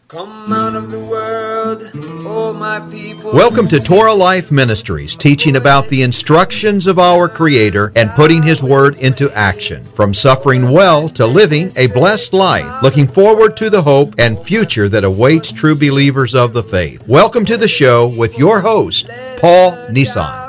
Come out of the world, oh my people. Welcome to Torah Life Ministries, teaching about the instructions of our Creator and putting His Word into action. From suffering well to living a blessed life, looking forward to the hope and future that awaits true believers of the faith. Welcome to the show with your host, Paul Nissan.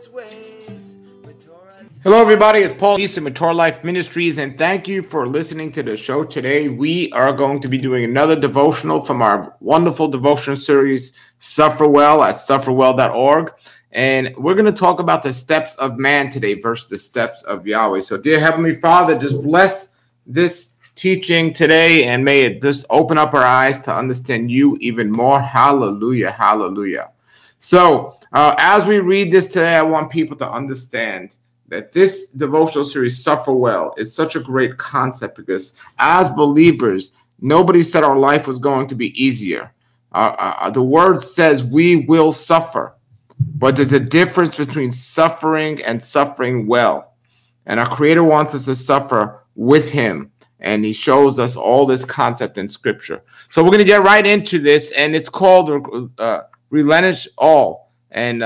Hello, everybody. It's Paul Nissan with Torah Life Ministries, and thank you for listening to the show today. We are going to be doing another devotional from our wonderful devotional series, Suffer Well, at sufferwell.org. And we're going to talk about the steps of man today versus the steps of Yahweh. So, dear Heavenly Father, just bless this teaching today, and may it just open up our eyes to understand you even more. Hallelujah, hallelujah. So, as we read this today, I want people to understand that this devotional series, Suffer Well, is such a great concept because as believers, nobody said our life was going to be easier. The word says we will suffer, but there's a difference between suffering and suffering well. And our Creator wants us to suffer with Him, and He shows us all this concept in Scripture. So we're going to get right into this, and it's called Replenish All. And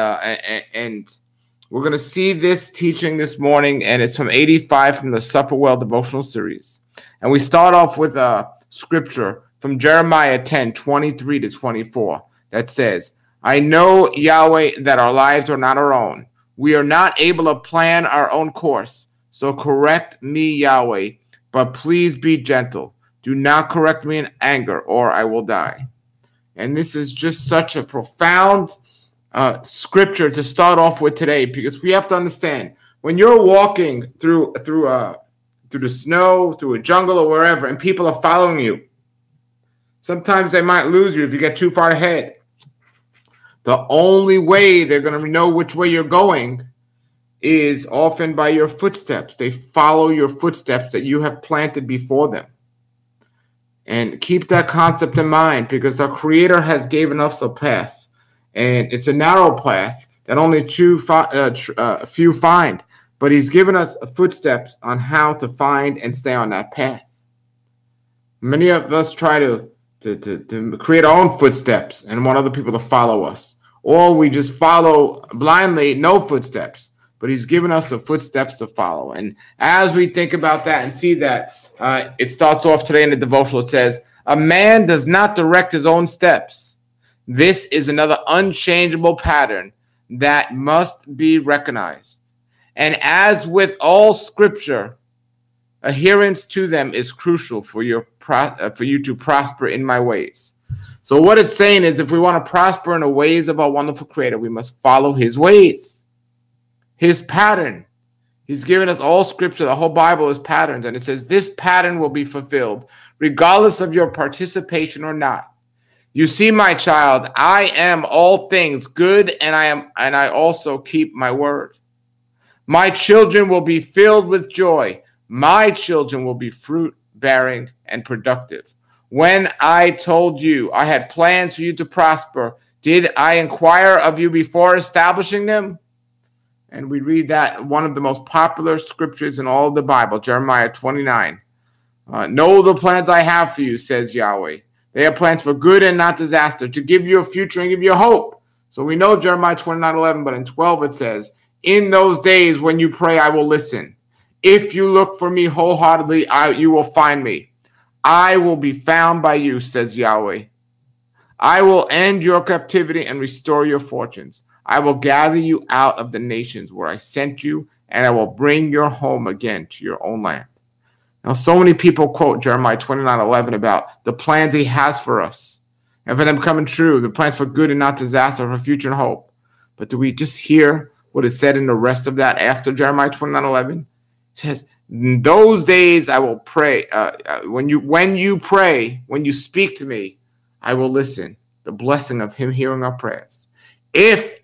we're going to see this teaching this morning, and it's from 85 from the Suffer Well devotional series. And we start off with a scripture from Jeremiah 10:23-24 that says, I know, Yahweh, that our lives are not our own. We are not able to plan our own course. So correct me, Yahweh, but please be gentle. Do not correct me in anger, or I will die. And this is just such a profound scripture to start off with today, because we have to understand when you're walking through the snow, through a jungle or wherever, and people are following you, sometimes they might lose you if you get too far ahead. The only way they're going to know which way you're going is often by your footsteps. They follow your footsteps that you have planted before them. And keep that concept in mind, because the Creator has given us a path. And it's a narrow path that only few find. But He's given us footsteps on how to find and stay on that path. Many of us try to create our own footsteps and want other people to follow us. Or we just follow blindly, no footsteps. But He's given us the footsteps to follow. And as we think about that and see that, it starts off today in the devotional. It says, a man does not direct his own steps. This is another unchangeable pattern that must be recognized. And as with all scripture, adherence to them is crucial for you to prosper in my ways. So what it's saying is, if we want to prosper in the ways of our wonderful Creator, we must follow His ways, His pattern. He's given us all scripture. The whole Bible is patterns. And it says this pattern will be fulfilled regardless of your participation or not. You see, my child, I am all things good, and I also keep my word. My children will be filled with joy. My children will be fruit-bearing and productive. When I told you I had plans for you to prosper, did I inquire of you before establishing them? And we read that one of the most popular scriptures in all of the Bible, Jeremiah 29. Know the plans I have for you, says Yahweh. They are plans for good and not disaster, to give you a future and give you a hope. So we know Jeremiah 29:11, but in 12 it says, in those days when you pray, I will listen. If you look for me wholeheartedly, you will find me. I will be found by you, says Yahweh. I will end your captivity and restore your fortunes. I will gather you out of the nations where I sent you, and I will bring your home again to your own land. Now, so many people quote Jeremiah 29:11 about the plans He has for us, and for them coming true, the plans for good and not disaster, for future and hope. But do we just hear what is said in the rest of that after Jeremiah 29:11? It says, in those days I will pray. When you pray, when you speak to me, I will listen. The blessing of Him hearing our prayers. If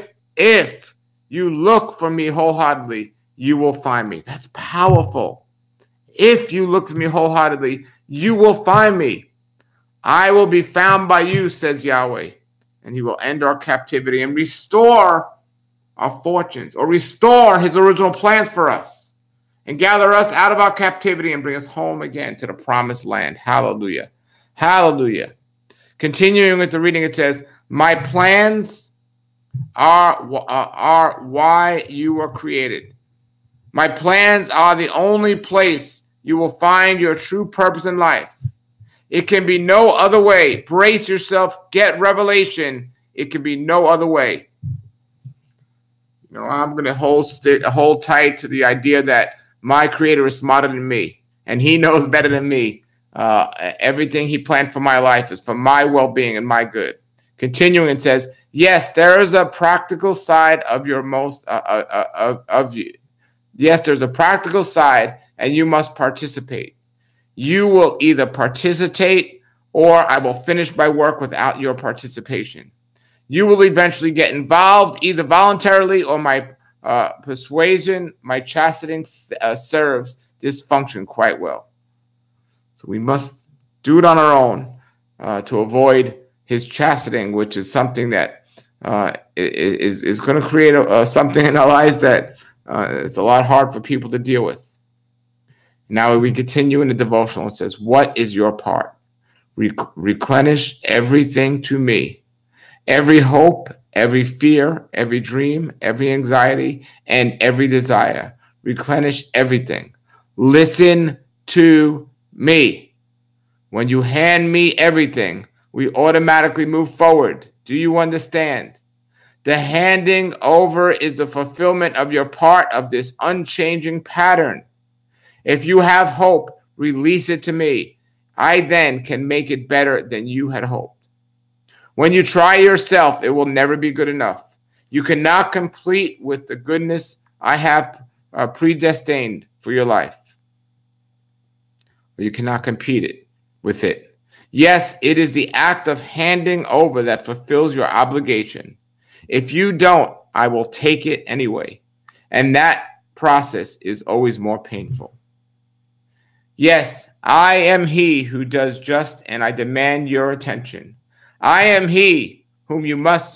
you look for me wholeheartedly, you will find me. That's powerful. If you look for me wholeheartedly, you will find me. I will be found by you, says Yahweh, and He will end our captivity and restore our fortunes, or restore His original plans for us, and gather us out of our captivity and bring us home again to the promised land. Hallelujah. Hallelujah. Continuing with the reading, it says, my plans are why you were created. My plans are the only place you will find your true purpose in life. It can be no other way. Brace yourself. Get revelation. It can be no other way. You know, I'm going to hold tight to the idea that my Creator is smarter than me, and He knows better than me. Everything He planned for my life is for my well-being and my good. Continuing, it says, yes, there is a practical side of your of you. Yes, there's a practical side, and you must participate. You will either participate, or I will finish my work without your participation. You will eventually get involved, either voluntarily or my persuasion, my chastening serves this function quite well. So we must do it on our own to avoid His chastening, which is something that is going to create something in our lives that it's a lot hard for people to deal with. Now we continue in the devotional. It says, what is your part? Replenish everything to me. Every hope, every fear, every dream, every anxiety, and every desire. Replenish everything. Listen to me. When you hand me everything, we automatically move forward. Do you understand? The handing over is the fulfillment of your part of this unchanging pattern. If you have hope, release it to me. I then can make it better than you had hoped. When you try yourself, it will never be good enough. You cannot complete with the goodness I have predestined for your life. Or you cannot compete it with it. Yes, it is the act of handing over that fulfills your obligation. If you don't, I will take it anyway. And that process is always more painful. Yes, I am He who does just, and I demand your attention. I am He whom you must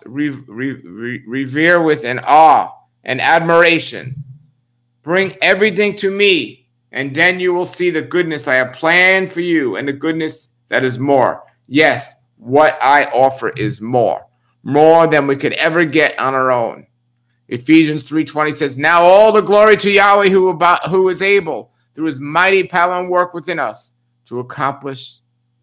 revere with an awe and admiration. Bring everything to me, and then you will see the goodness I have planned for you, and the goodness that is more. Yes, what I offer is more than we could ever get on our own. Ephesians 3:20 says, now all the glory to Yahweh who is able through His mighty power and work within us to accomplish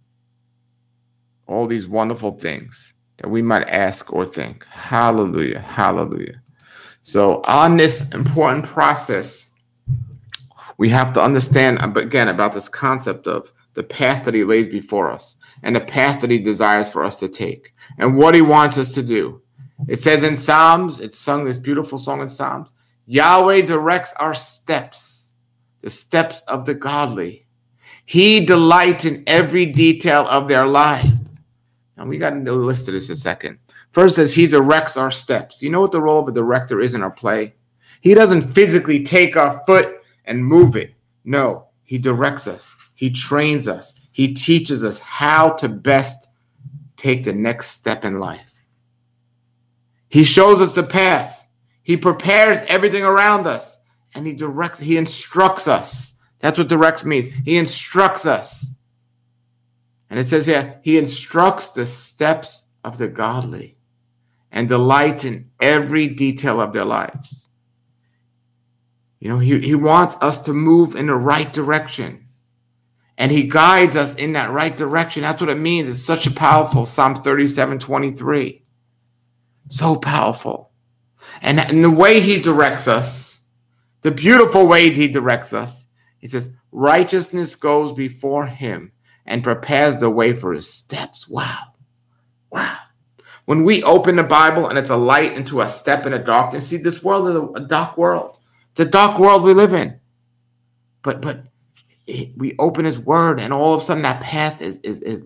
all these wonderful things that we might ask or think. Hallelujah, hallelujah. So on this important process, we have to understand, again, about this concept of the path that He lays before us and the path that He desires for us to take and what He wants us to do. It says in Psalms, it's sung this beautiful song in Psalms, Yahweh directs our steps, the steps of the godly. He delights in every detail of their life. And we got to list this a second. First says He directs our steps. Do you know what the role of a director is in our play? He doesn't physically take our foot and move it. No, He directs us. He trains us. He teaches us how to best take the next step in life. He shows us the path. He prepares everything around us. And He instructs us. That's what directs means. He instructs us. And it says here, He instructs the steps of the godly and delights in every detail of their lives. You know, He wants us to move in the right direction. And He guides us in that right direction. That's what it means. It's such a powerful Psalm 37:23. So powerful. And the way He directs us, the beautiful way He directs us, He says, righteousness goes before Him and prepares the way for His steps. Wow. Wow. When we open the Bible and it's a light into a step in a darkness, see, this world is a dark world. It's a dark world we live in. But we open His word and all of a sudden that path is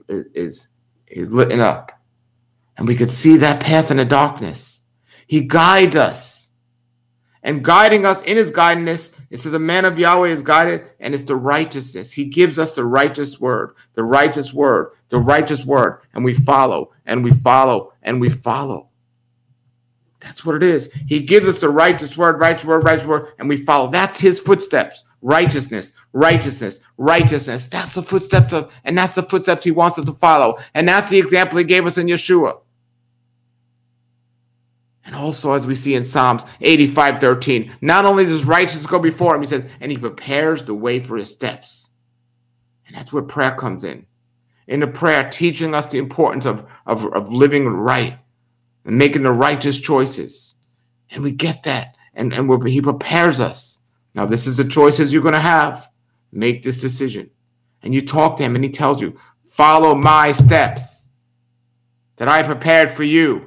lit up. And we could see that path in the darkness. He guides us. And guiding us in His guidance, it says a man of Yahweh is guided, and it's the righteousness. He gives us the righteous word, the righteous word, the righteous word, and we follow, and we follow, and we follow. That's what it is. He gives us the righteous word, and we follow. That's His footsteps. Righteousness, righteousness, righteousness. That's the footsteps of, and that's the footsteps he wants us to follow. And that's the example he gave us in Yeshua. And also, as we see in Psalms 85:13, not only does righteousness go before him, he says, and he prepares the way for his steps. And that's where prayer comes in. In the prayer, teaching us the importance of living right and making the righteous choices. And we get that. And he prepares us. Now, this is the choices you're going to have. Make this decision. And you talk to him and he tells you, follow my steps that I prepared for you.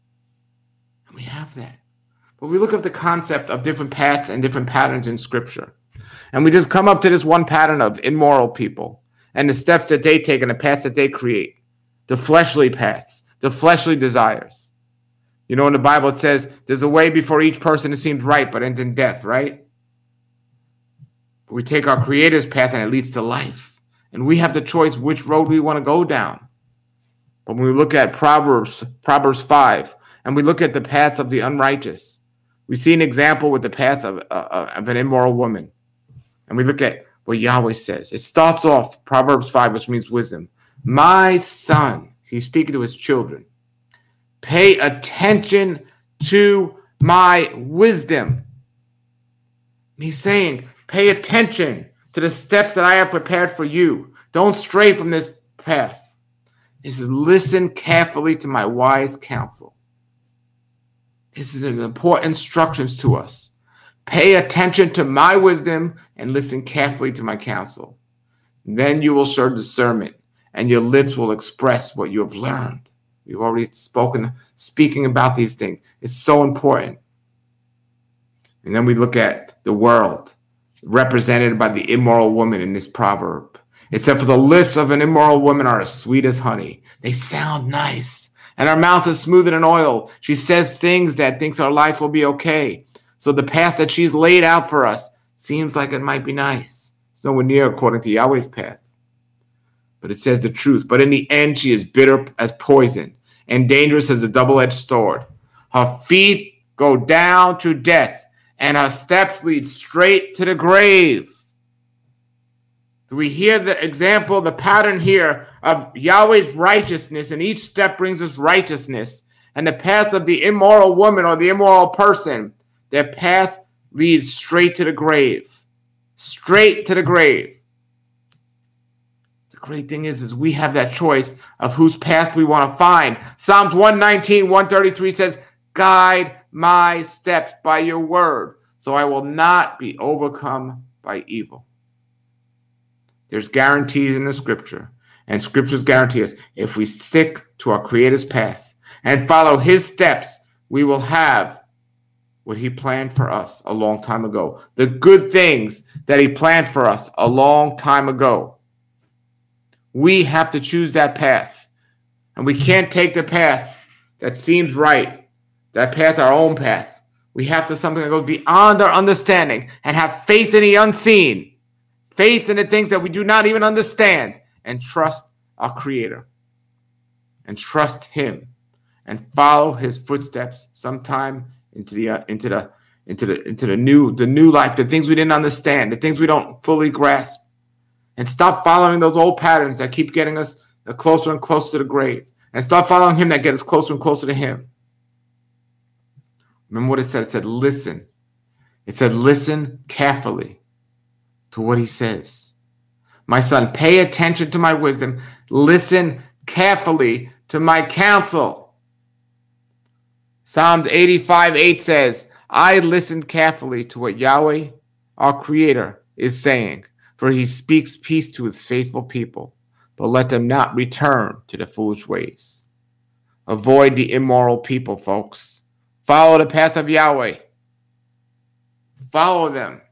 And we have that. But we look at the concept of different paths and different patterns in Scripture. And we just come up to this one pattern of immoral people and the steps that they take and the paths that they create. The fleshly paths, the fleshly desires. You know, in the Bible it says, there's a way before each person that seems right but ends in death, right? But we take our Creator's path and it leads to life. And we have the choice which road we want to go down. But when we look at Proverbs 5, and we look at the paths of the unrighteous, we see an example with the path of an immoral woman. And we look at what Yahweh says. It starts off, Proverbs 5, which means wisdom. My son, he's speaking to his children, pay attention to my wisdom. He's saying, pay attention to the steps that I have prepared for you. Don't stray from this path. He says, listen carefully to my wise counsel. This is an important instructions to us. Pay attention to my wisdom and listen carefully to my counsel. Then you will show discernment, and your lips will express what you have learned. We've already speaking about these things. It's so important. And then we look at the world, represented by the immoral woman in this proverb. It said, for the lips of an immoral woman are as sweet as honey. They sound nice. And her mouth is smoother than oil. She says things that thinks our life will be okay. So the path that she's laid out for us seems like it might be nice. It's nowhere near according to Yahweh's path. But it says the truth. But in the end, she is bitter as poison and dangerous as a double-edged sword. Her feet go down to death, and her steps lead straight to the grave. Do we hear the example, the pattern here of Yahweh's righteousness, and each step brings us righteousness, and the path of the immoral woman or the immoral person, their path leads straight to the grave. Straight to the grave. The great thing is we have that choice of whose path we want to find. Psalms 119, 133 says, guide my steps by your word, so I will not be overcome by evil. There's guarantees in the scripture, and scriptures guarantee us if we stick to our Creator's path and follow his steps, we will have what he planned for us a long time ago. The good things that he planned for us a long time ago. We have to choose that path, and we can't take the path that seems right, that path, our own path. We have to something that goes beyond our understanding and have faith in the unseen. Faith in the things that we do not even understand, and trust our Creator and trust him and follow his footsteps sometime into the new life, the things we didn't understand, the things we don't fully grasp, and stop following those old patterns that keep getting us closer and closer to the grave, and start following him that get us closer and closer to him. Remember what it said? It said, listen. It said, listen carefully to what he says. My son, pay attention to my wisdom. Listen carefully to my counsel. Psalms 85:8 says, I listened carefully to what Yahweh, our Creator, is saying, for he speaks peace to his faithful people, but let them not return to the foolish ways. Avoid the immoral people, folks. Follow the path of Yahweh. Follow them.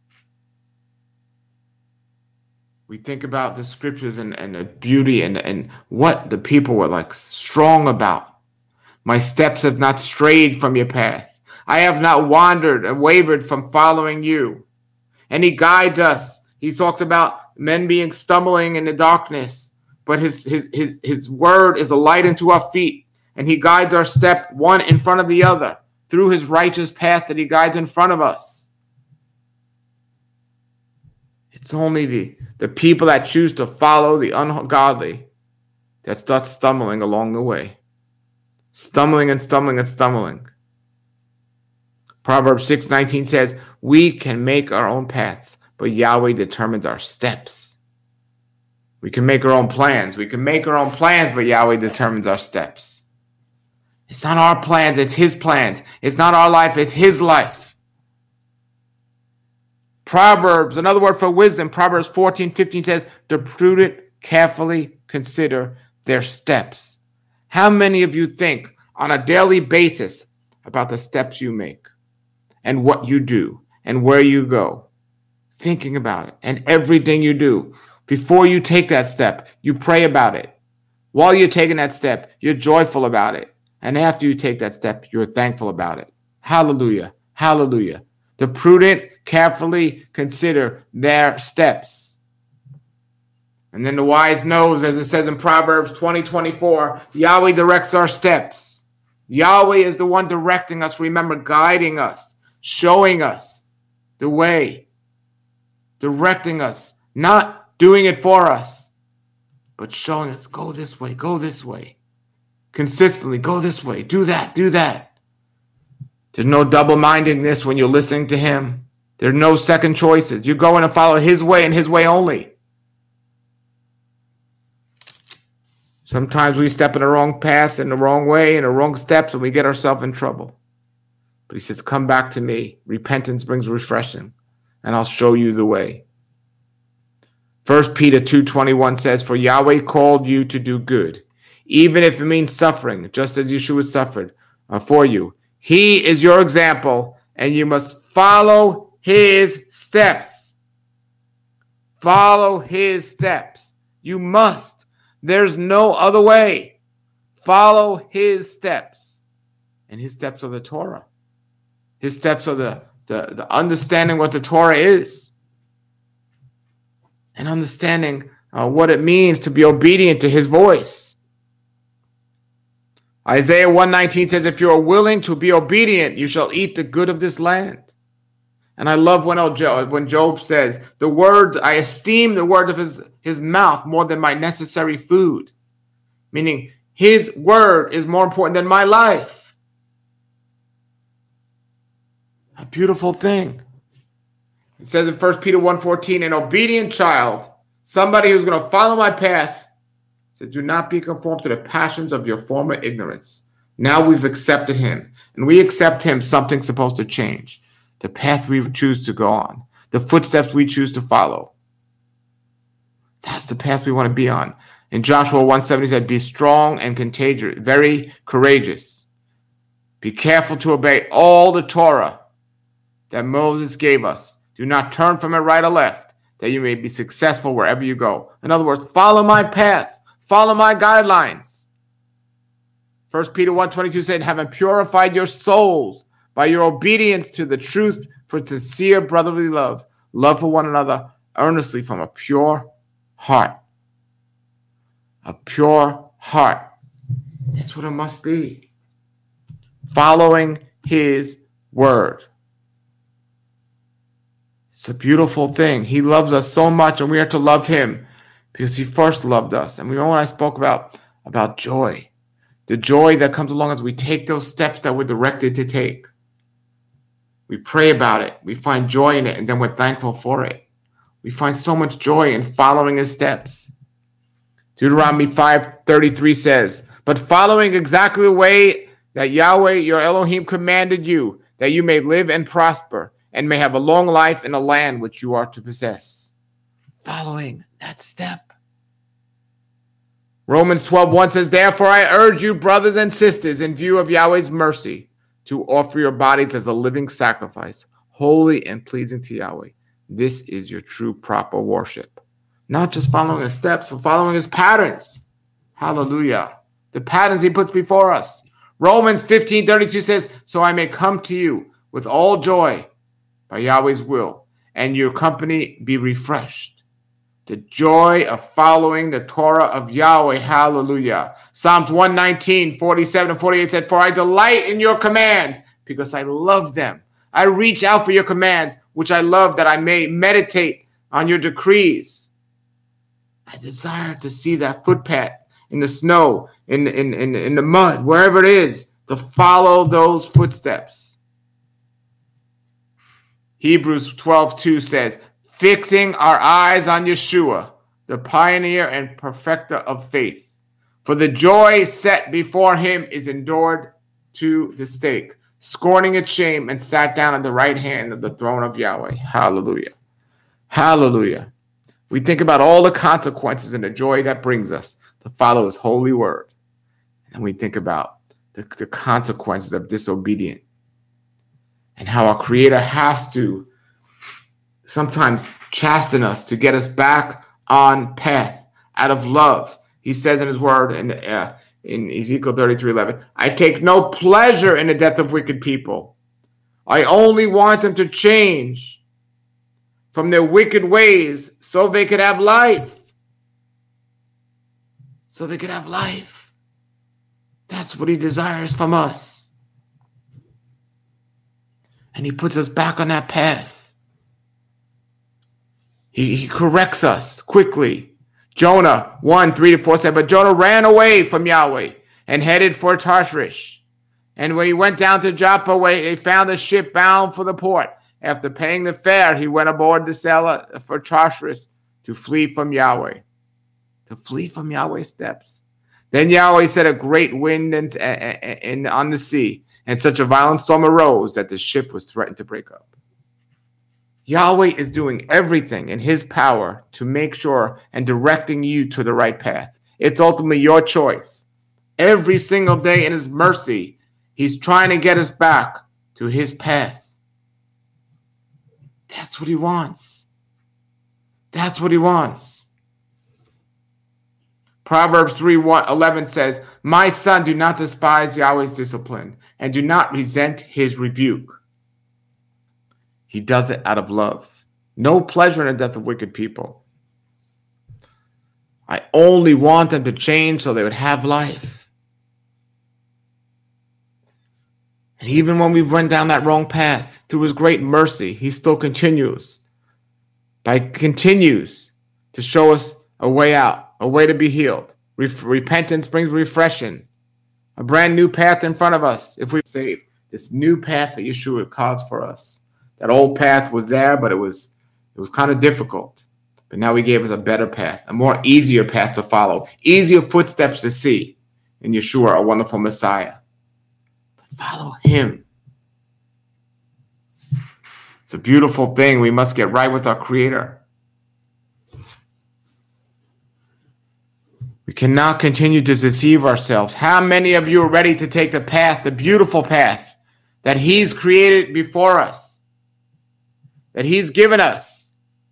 We think about the scriptures and the beauty and what the people were like strong about. My steps have not strayed from your path. I have not wandered and wavered from following you. And he guides us. He talks about men being stumbling in the darkness, but his word is a light unto our feet. And he guides our step one in front of the other through his righteous path that he guides in front of us. It's only the people that choose to follow the ungodly that start stumbling along the way. Stumbling and stumbling and stumbling. Proverbs 6:19 says, we can make our own paths, but Yahweh determines our steps. We can make our own plans. We can make our own plans, but Yahweh determines our steps. It's not our plans, it's his plans. It's not our life, it's his life. Proverbs, another word for wisdom, Proverbs 14:15 says, the prudent carefully consider their steps. How many of you think on a daily basis about the steps you make and what you do and where you go? Thinking about it. And everything you do. Before you take that step, you pray about it. While you're taking that step, you're joyful about it. And after you take that step, you're thankful about it. Hallelujah. Hallelujah. The prudent carefully consider their steps. And then the wise knows, as it says in Proverbs 20:24, Yahweh directs our steps. Yahweh is the one directing us, remember, guiding us, showing us the way, directing us, not doing it for us, but showing us, go this way, consistently, go this way, do that, do that. There's no double-mindedness when you're listening to him. There's no second choices. You're going to follow his way and his way only. Sometimes we step in the wrong path, in the wrong way, in the wrong steps, and we get ourselves in trouble. But he says, come back to me. Repentance brings refreshing, and I'll show you the way. 1 Peter 2:21 says, for Yahweh called you to do good, even if it means suffering, just as Yeshua suffered for you. He is your example, and you must follow his steps. Follow his steps. You must. There's no other way. Follow his steps. And his steps are the Torah. His steps are the understanding what the Torah is. And understanding what it means to be obedient to his voice. Isaiah 1:19 says, if you are willing to be obedient, you shall eat the good of this land. And I love when Job says, I esteem the word of his mouth more than my necessary food. Meaning his word is more important than my life. A beautiful thing. It says in 1 Peter 1:14, an obedient child, somebody who's going to follow my path, says, do not be conformed to the passions of your former ignorance. Now we've accepted him. And we accept him, something's supposed to change. The path we choose to go on, the footsteps we choose to follow. That's the path we want to be on. In Joshua 1:7, he said, be strong and contagious, very courageous. Be careful to obey all the Torah that Moses gave us. Do not turn from it right or left, that you may be successful wherever you go. In other words, follow my path, follow my guidelines. 1 Peter 1:22 said, having purified your souls by your obedience to the truth for sincere brotherly love for one another earnestly from a pure heart. A pure heart. That's what it must be. Following his word. It's a beautiful thing. He loves us so much, and we are to love him because he first loved us. And we know when I spoke about joy, the joy that comes along as we take those steps that we're directed to take. We pray about it. We find joy in it, and then we're thankful for it. We find so much joy in following his steps. Deuteronomy 5:33 says, but following exactly the way that Yahweh, your Elohim, commanded you, that you may live and prosper, and may have a long life in a land which you are to possess. Following that step. Romans 12:1 says, therefore I urge you, brothers and sisters, in view of Yahweh's mercy, to offer your bodies as a living sacrifice, holy and pleasing to Yahweh. This is your true, proper worship. Not just following his steps, but following his patterns. Hallelujah. The patterns he puts before us. Romans 15:32 says, so I may come to you with all joy by Yahweh's will, and your company be refreshed. The joy of following the Torah of Yahweh. Hallelujah. Psalms 119:47-48 said, for I delight in your commands because I love them. I reach out for your commands, which I love, that I may meditate on your decrees. I desire to see that footpath in the snow, in the mud, wherever it is, to follow those footsteps. Hebrews 12:2 says, fixing our eyes on Yeshua, the pioneer and perfecter of faith. For the joy set before him is endured to the stake, scorning its shame, and sat down at the right hand of the throne of Yahweh. Hallelujah. Hallelujah. We think about all the consequences and the joy that brings us to follow his holy word. And we think about the consequences of disobedience and how our Creator has to sometimes chasten us to get us back on path out of love. He says in his word in Ezekiel 33:11, I take no pleasure in the death of wicked people. I only want them to change from their wicked ways so they could have life. So they could have life. That's what he desires from us. And he puts us back on that path. He corrects us quickly. Jonah 1:3-4 said, but Jonah ran away from Yahweh and headed for Tarshish. And when he went down to Joppa, he found a ship bound for the port. After paying the fare, he went aboard the sailor for Tarshish to flee from Yahweh. To flee from Yahweh's steps. Then Yahweh set a great wind on the sea, and such a violent storm arose that the ship was threatened to break up. Yahweh is doing everything in his power to make sure and directing you to the right path. It's ultimately your choice. Every single day in his mercy, he's trying to get us back to his path. That's what he wants. That's what he wants. Proverbs 3:11 says, my son, do not despise Yahweh's discipline and do not resent his rebuke. He does it out of love. No pleasure in the death of wicked people. I only want them to change so they would have life. And even when we went down that wrong path, through his great mercy, he still continues to show us a way out, a way to be healed. Repentance brings refreshing, a brand new path in front of us if we save. This new path that Yeshua calls for us. That old path was there, but it was kind of difficult. But now he gave us a better path, a more easier path to follow, easier footsteps to see in Yeshua, our wonderful Messiah. Follow him. It's a beautiful thing. We must get right with our Creator. We cannot continue to deceive ourselves. How many of you are ready to take the path, the beautiful path that he's created before us, that he's given us?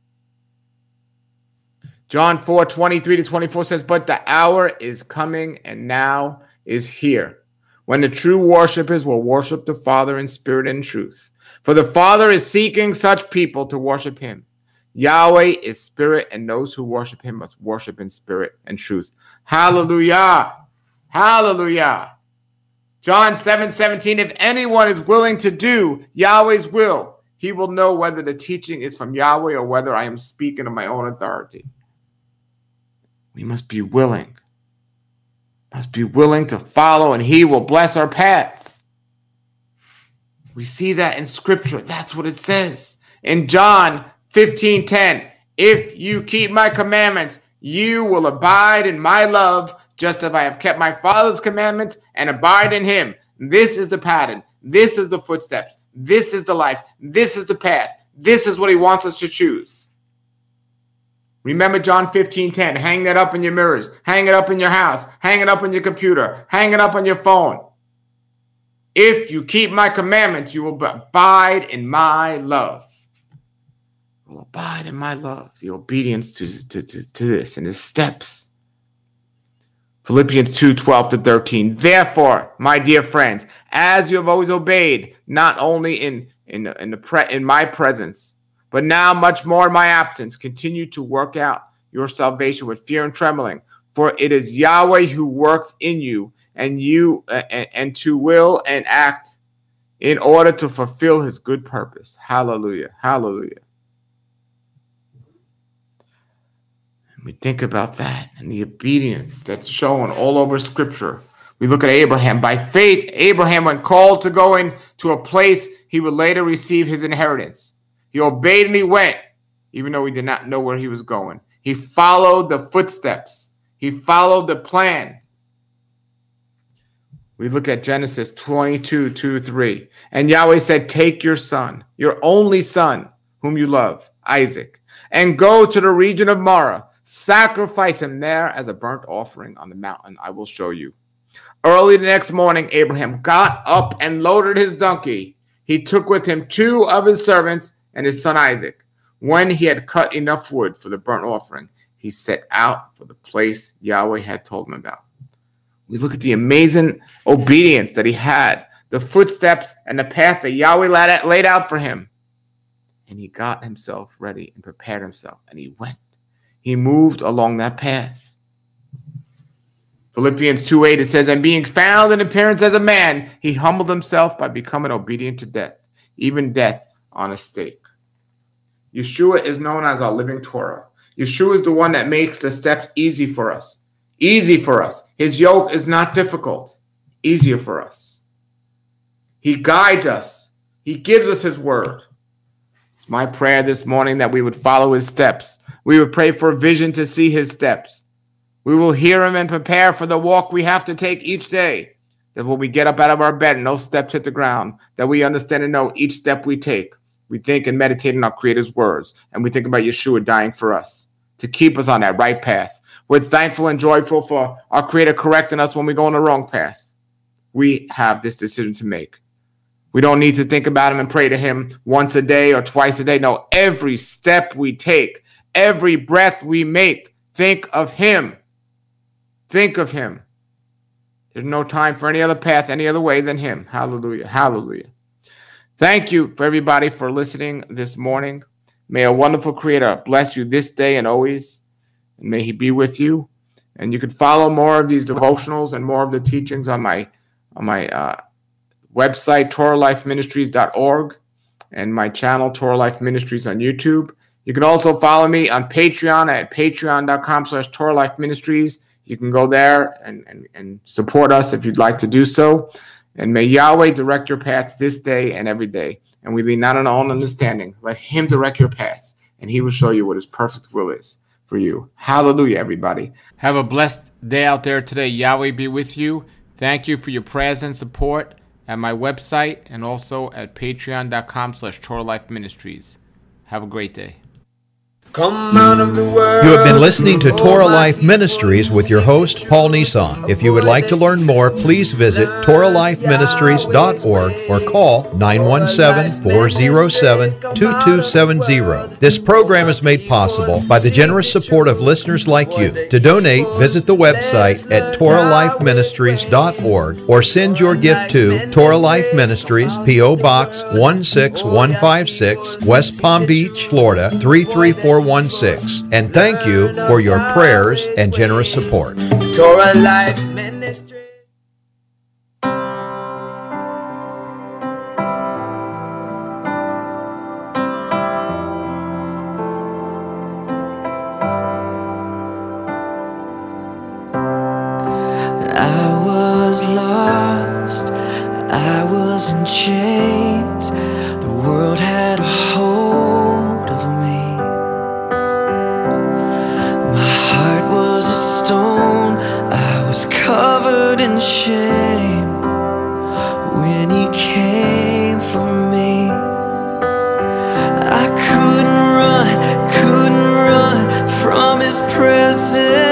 John 4:23-24 says, but the hour is coming and now is here, when the true worshipers will worship the Father in spirit and truth. For the Father is seeking such people to worship him. Yahweh is spirit, and those who worship him must worship in spirit and truth. Hallelujah. Hallelujah. John 7:17, if anyone is willing to do Yahweh's will, he will know whether the teaching is from Yahweh or whether I am speaking of my own authority. We must be willing. Must be willing to follow, and he will bless our paths. We see that in Scripture. That's what it says. In John 15:10, if you keep my commandments, you will abide in my love, just as I have kept my Father's commandments and abide in him. This is the pattern. This is the footsteps. This is the life. This is the path. This is what he wants us to choose. Remember John 15:10. Hang that up in your mirrors. Hang it up in your house. Hang it up on your computer. Hang it up on your phone. If you keep my commandments, you will abide in my love. You will abide in my love. The obedience to this and his steps. Philippians 2:12-13. Therefore, my dear friends, as you have always obeyed, not only in my presence, but now much more in my absence, continue to work out your salvation with fear and trembling. For it is Yahweh who works in you and to will and act in order to fulfill his good purpose. Hallelujah. Hallelujah. We think about that and the obedience that's shown all over Scripture. We look at Abraham. By faith, Abraham, when called to go into a place he would later receive his inheritance, he obeyed and he went, even though he did not know where he was going. He followed the footsteps. He followed the plan. We look at Genesis 22:2-3. And Yahweh said, take your son, your only son, whom you love, Isaac, and go to the region of Moriah. Sacrifice him there as a burnt offering on the mountain I will show you. Early the next morning, Abraham got up and loaded his donkey. He took with him 2 of his servants and his son Isaac. When he had cut enough wood for the burnt offering, he set out for the place Yahweh had told him about. We look at the amazing obedience that he had, the footsteps and the path that Yahweh laid out for him. And he got himself ready and prepared himself, and he went. He moved along that path. Philippians 2:8, it says, and being found in appearance as a man, he humbled himself by becoming obedient to death, even death on a stake. Yeshua is known as our living Torah. Yeshua is the one that makes the steps easy for us. Easy for us. His yoke is not difficult. Easier for us. He guides us. He gives us his word. It's my prayer this morning that we would follow his steps. We would pray for vision to see his steps. We will hear him and prepare for the walk we have to take each day. That when we get up out of our bed and those steps hit the ground, that we understand and know each step we take. We think and meditate on our Creator's words. And we think about Yeshua dying for us to keep us on that right path. We're thankful and joyful for our Creator correcting us when we go on the wrong path. We have this decision to make. We don't need to think about him and pray to him once a day or twice a day. No, every step we take, every breath we make, think of him. Think of him. There's no time for any other path, any other way than him. Hallelujah. Hallelujah. Thank you for everybody for listening this morning. May a wonderful Creator bless you this day and always. And may he be with you. And you can follow more of these devotionals and more of the teachings on my website, TorahLifeMinistries.org, and my channel, Torah Life Ministries on YouTube. You can also follow me on Patreon at patreon.com/TorahLifeMinistries. You can go there and support us if you'd like to do so. And may Yahweh direct your paths this day and every day. And we lean not on our own understanding. Let him direct your paths, and he will show you what his perfect will is for you. Hallelujah, everybody. Have a blessed day out there today. Yahweh be with you. Thank you for your prayers and support at my website and also at patreon.com/TorahLifeMinistries. Have a great day. Come out of the world. You have been listening to Torah Life Ministries with your host, Paul Nissan. If you would like to learn more, please visit TorahLifeMinistries.org or call 917-407-2270. This program is made possible by the generous support of listeners like you. To donate, visit the website at TorahLifeMinistries.org or send your gift to Torah Life Ministries, P.O. Box 16156, West Palm Beach, Florida 33416. And thank you for your prayers and generous support. Torah Life Ministry. I was lost, I was in chains, the world had a hold of me. My heart was a stone, I was covered in shame when he came for me. I couldn't run from his presence.